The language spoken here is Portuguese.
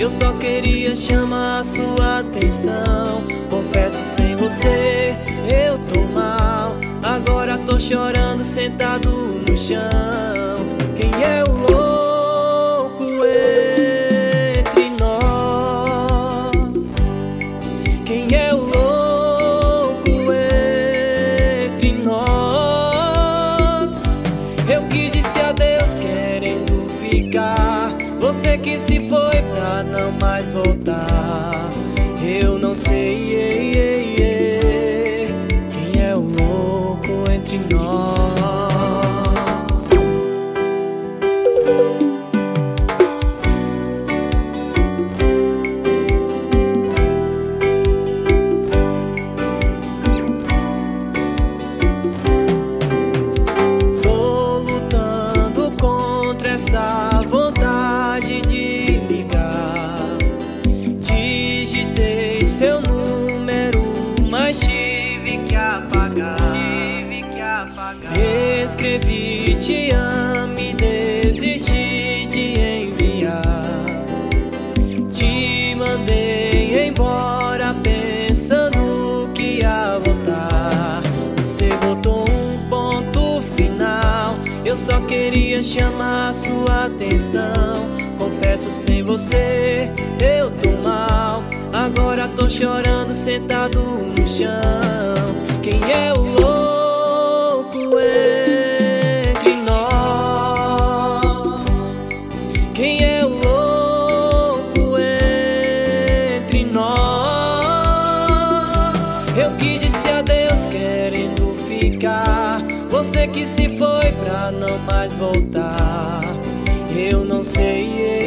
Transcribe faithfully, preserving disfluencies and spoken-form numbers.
Eu só queria chamar a sua atenção. Confesso, sem você eu tô mal. Agora tô chorando sentado no chão. Quem é o louco entre nós? Quem é o louco entre nós? Eu que disse adeus querendo ficar, você que se foi pra não mais voltar. Eu não sei, ei, ei, ei, quem é o louco entre nós? Tô lutando contra essa vontade de ligar. Digitei seu número, mas tive que apagar. Tive que apagar. Escrevi te amo e desisti de enviar. Te mandei embora pensando que ia voltar. Você botou um ponto final. Eu só queria chamar a sua atenção. Confesso, sem você eu tô mal. Agora tô chorando sentado no chão. Quem é o louco entre nós? Quem é o louco entre nós? Eu que disse adeus querendo ficar, você que se foi pra não mais voltar. Eu não sei.